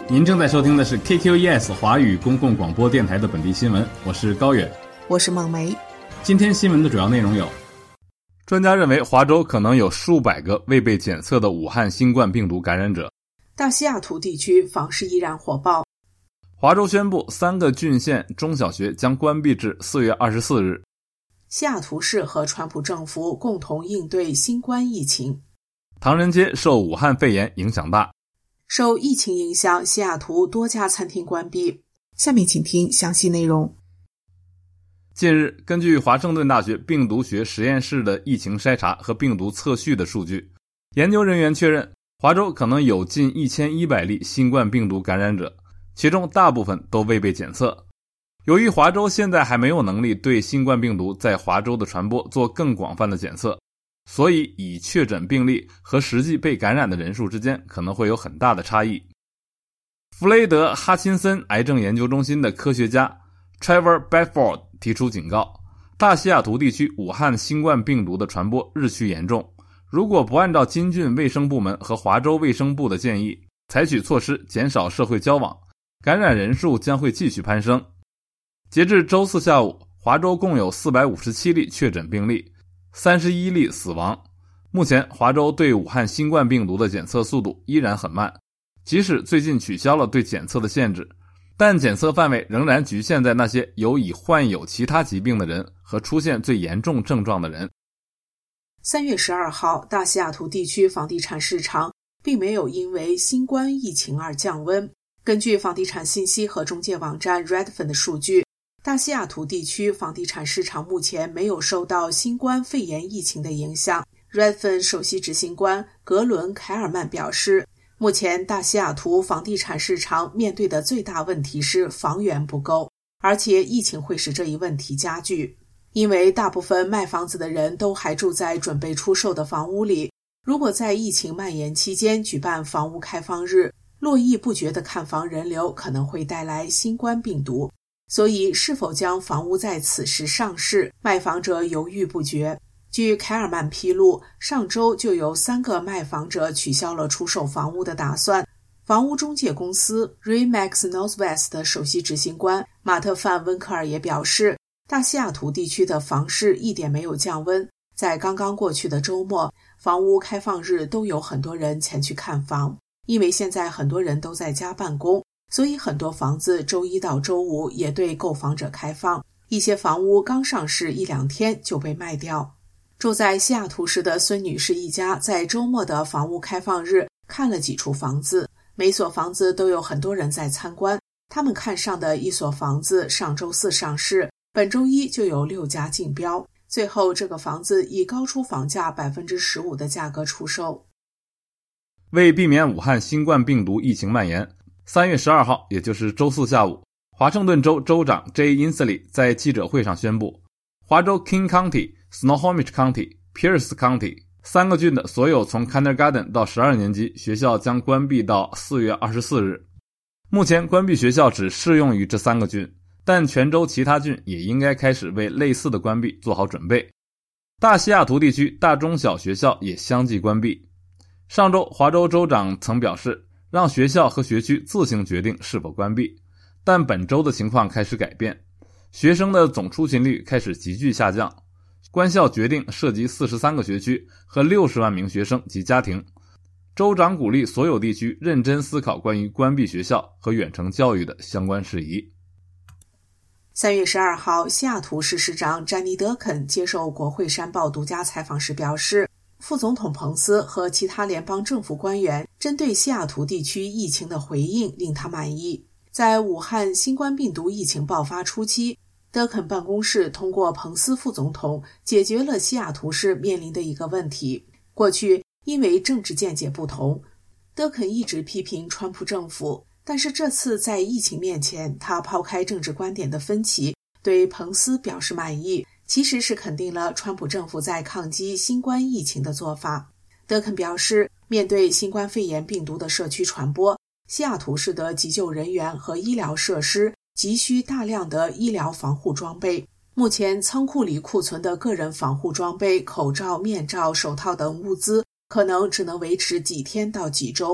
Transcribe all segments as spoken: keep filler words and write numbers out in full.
您正在收听的是 K Q E S 华语公共广播电台的本地新闻，我是高远， 我是孟梅。 今天新闻的主要内容有：专家认为华州可能有数百个未被检测的武汉新冠病毒感染者； 大西雅图地区房市依然火爆； 华州宣布三个郡县中小学将关闭至四月二十四日； 西雅图市和川普政府共同应对新冠疫情； 唐人街受武汉肺炎影响大。 受疫情影响，西雅图多家餐厅关闭。下面请听详细内容。 近日，根据华盛顿大学病毒学实验室的疫情筛查和病毒测序的数据，研究人员确认华州可能有近一千一百例新冠病毒感染者，其中大部分都未被检测。由于华州现在还没有能力对新冠病毒在华州的传播做更广泛的检测，所以已确诊病例和实际被感染的人数之间可能会有很大的差异。弗雷德·哈钦森癌症研究中心的科学家 Trevor Bedford 提出警告，大西雅图地区武汉新冠病毒的传播日趋严重，如果不按照金郡卫生部门和华州卫生部的建议采取措施减少社会交往，感染人数将会继续攀升。截至周四下午，华州共有四百五十七例确诊病例，三十一例死亡。目前华州对武汉新冠病毒的检测速度依然很慢，即使最近取消了对检测的限制，但检测范围仍然局限在那些有已患有其他疾病的人和出现最严重症状的人。 三月十二号，大西雅图地区房地产市场并没有因为新冠疫情而降温。根据房地产信息和中介网站 Redfin 的数据，大西雅图地区房地产市场目前没有受到新冠肺炎疫情的影响。Redfin 首席执行官格伦·凯尔曼表示，目前大西雅图房地产市场面对的最大问题是房源不够，而且疫情会使这一问题加剧。因为大部分卖房子的人都还住在准备出售的房屋里，如果在疫情蔓延期间举办房屋开放日，络绎不绝的看房人流可能会带来新冠病毒。所以是否将房屋在此时上市，卖房者犹豫不决。据凯尔曼披露，上周就有三个卖房者取消了出售房屋的打算。房屋中介公司 Remax Northwest 的首席执行官马特·范温克尔也表示，大西雅图地区的房市一点没有降温，在刚刚过去的周末，房屋开放日都有很多人前去看房。因为现在很多人都在家办公，所以很多房子周一到周五也对购房者开放，一些房屋刚上市一两天就被卖掉。住在西雅图市的孙女士一家在周末的房屋开放日看了几处房子，每所房子都有很多人在参观。他们看上的一所房子上周四上市，本周一就有六家竞标，最后这个房子以高出房价 百分之十五 的价格出售。 为避免武汉新冠病毒疫情蔓延，三月十二号，也就是周四下午，华盛顿州州长 Jay Inslee 在记者会上宣布，华州 King County、Snohomish County、Pierce County 三个郡的所有从 Kindergarten 到十二年级学校将关闭到四月二十四日。目前关闭学校只适用于这三个郡，但全州其他郡也应该开始为类似的关闭做好准备。大西雅图地区大中小学校也相继关闭。上周华州州长曾表示，让学校和学区自行决定是否关闭，但本周的情况开始改变，学生的总出勤率开始急剧下降。官校决定涉及四十三个学区和六十万名学生及家庭。州长鼓励所有地区认真思考关于关闭学校和远程教育的相关事宜。 三月十二号，西雅图市市长詹妮·德肯接受国会山报独家采访时表示，副总统彭斯和其他联邦政府官员针对西雅图地区疫情的回应令他满意。在武汉新冠病毒疫情爆发初期，德肯办公室通过彭斯副总统解决了西雅图市面临的一个问题。过去因为政治见解不同，德肯一直批评川普政府，但是这次在疫情面前，他抛开政治观点的分歧，对彭斯表示满意，其实是肯定了川普政府在抗击新冠疫情的做法。德肯表示，面对新冠肺炎病毒的社区传播，西雅图市的急救人员和医疗设施急需大量的医疗防护装备。目前仓库里库存的个人防护装备、口罩、面罩、手套等物资可能只能维持几天到几周。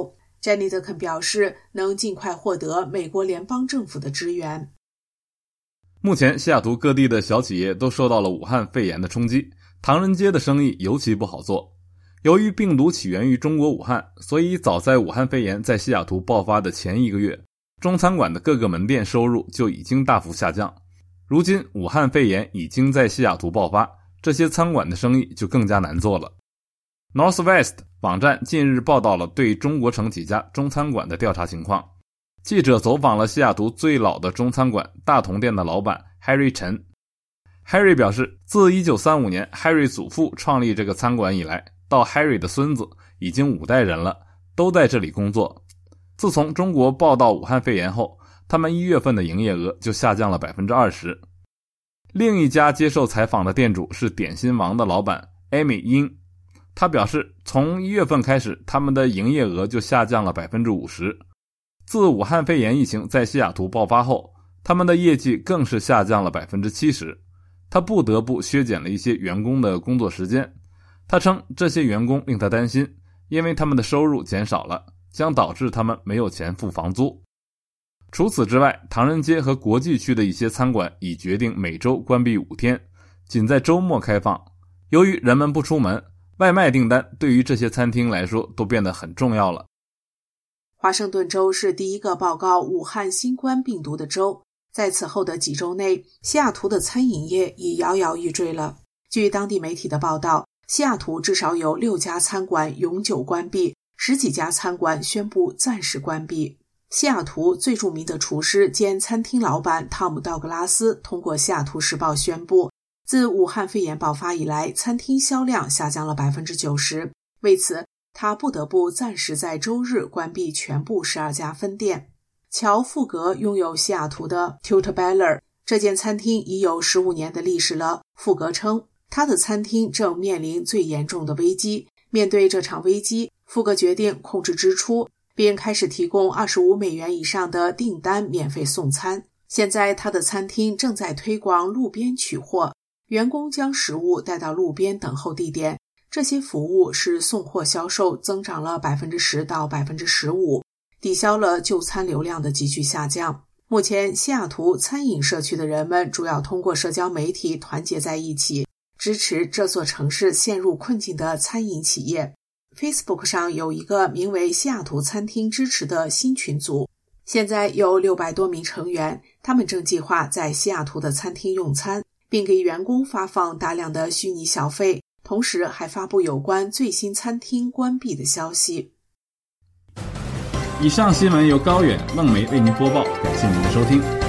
詹妮德肯表示能尽快获得美国联邦政府的支援。 目前西雅图各地的小企业都受到了武汉肺炎的冲击，唐人街的生意尤其不好做。由于病毒起源于中国武汉，所以早在武汉肺炎在西雅图爆发的前一个月，中餐馆的各个门店收入就已经大幅下降。如今武汉肺炎已经在西雅图爆发，这些餐馆的生意就更加难做了。Northwest 网站近日报道了对中国城几家中餐馆的调查情况。记者走访了西雅图最老的中餐馆大同店的老板 Harry 陈。Harry 表示，自一九三五年 Harry 祖父创立这个餐馆以来，到 Harry 的孙子已经五代人了，都在这里工作。自从中国报道武汉肺炎后，他们一月份的营业额就下降了 百分之二十。 另一家接受采访的店主是点心王的老板 Amy 英，他表示从一月份开始，他们的营业额就下降了 百分之五十。 自武汉肺炎疫情在西雅图爆发后，他们的业绩更是下降了 百分之七十。 他不得不削减了一些员工的工作时间。他称这些员工令他担心，因为他们的收入减少了，将导致他们没有钱付房租。除此之外，唐人街和国际区的一些餐馆已决定每周关闭五天，仅在周末开放。由于人们不出门，外卖订单对于这些餐厅来说都变得很重要了。 华盛顿州是第一个报告武汉新冠病毒的州，在此后的几周内，西雅图的餐饮业已摇摇欲坠了。据当地媒体的报道，西雅图至少有六家餐馆永久关闭，十几家餐馆宣布暂时关闭。西雅图最著名的厨师兼餐厅老板汤姆·道格拉斯通过西雅图时报宣布，自武汉肺炎爆发以来，餐厅销量下降了 百分之九十。 为此，他不得不暂时在周日关闭全部十二家分店。乔·富格拥有西雅图的 Tutabella， 这间餐厅已有十五年的历史了。富格称，他的餐厅正面临最严重的危机。面对这场危机，富格决定控制支出，并开始提供二十五美元以上的订单免费送餐。现在他的餐厅正在推广路边取货，员工将食物带到路边等候地点。这些服务使送货销售增长了 百分之十 到 百分之十五， 抵消了就餐流量的急剧下降。目前，西雅图餐饮社区的人们主要通过社交媒体团结在一起，支持这座城市陷入困境的餐饮企业。Facebook 上有一个名为西雅图餐厅支持的新群组，现在有六百多名成员，他们正计划在西雅图的餐厅用餐，并给员工发放大量的虚拟小费，同时还发布有关最新餐厅关闭的消息。 以上新闻由高远、孟梅为您播报，感谢您的收听。